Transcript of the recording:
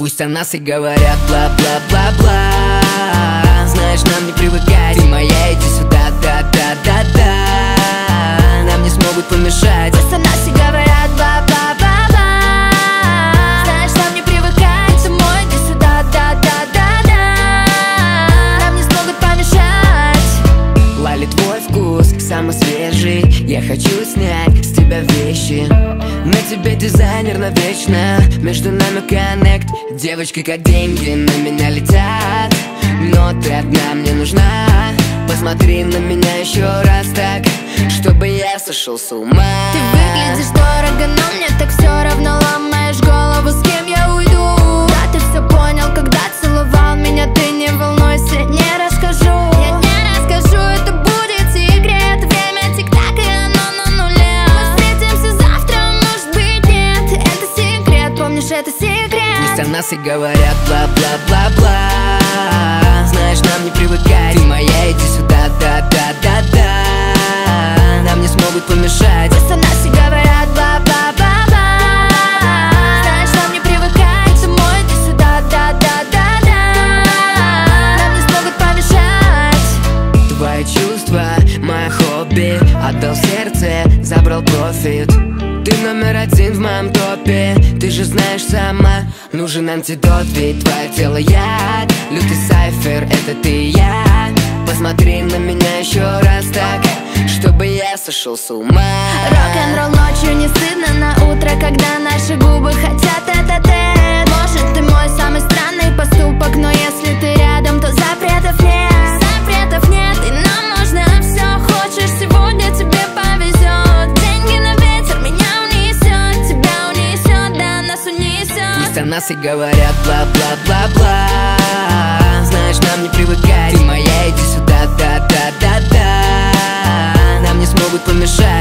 Пусть о нас и говорят бла-бла-бла-бла. Знаешь, нам не привыкать, ты моя, иди сюда, да-да-да-да. Нам не смогут помешать. Пусть о нас и говорят бла-бла-бла-бла. Знаешь, нам не привыкать, ты мой, иди сюда, да-да-да-да. Нам не смогут помешать. Лали, твой вкус самый свежий. Я хочу снять с тебя вещи. На тебе дизайнер навечно. Между нами коннект. Девочки как деньги на меня летят. Но ты одна мне нужна. Посмотри на меня еще раз так, чтобы я сошел с ума. Ты выглядишь дорого, но мне так все равно. Ломаешь голову, с кем я уйду. Да, ты все понял, когда целовал меня. Ты не волнуйся, не расскажу. Я не расскажу, это будет секрет. Время тик-так, и оно на нуле. Мы встретимся завтра, может быть нет. Это секрет, помнишь, это секрет. Пусть о нас и говорят бла-бла-бла-бла. Знаешь, нам не привыкать, ты моя, иди сюда, да-да-да-да. Нам не смогут помешать. Пусть о нас и говорят бла-бла-бла-бла. Знаешь, нам не привыкать, ты мой, иди сюда, да-да-да-да. Нам не смогут помешать. Твои чувства, мое хобби. Отдал сердце, забрал профит. Ты номер один в моем топе. Ты же знаешь сама, нужен антидот. Ведь твое тело яд. Лютый сайфер, это ты и я. Посмотри на меня еще раз так, чтобы я сошел с ума. Рок-н-ролл ночью не стыдно на утро, когда наши губы хотят тет-а-тет. Может, ты мой самый странный поступок, но если ты рядом, то запретов нет. Запретов нет, и нам можно все. Хочешь, сегодня тебе повезет. Деньги на ветер, меня унесет. Тебя унесет, да, нас унесет. Пусть о нас и говорят бла-бла-бла-бла. Знаешь, нам не привыкать, ты моя, иди сюда, да-да-да-да. Нам не смогут помешать.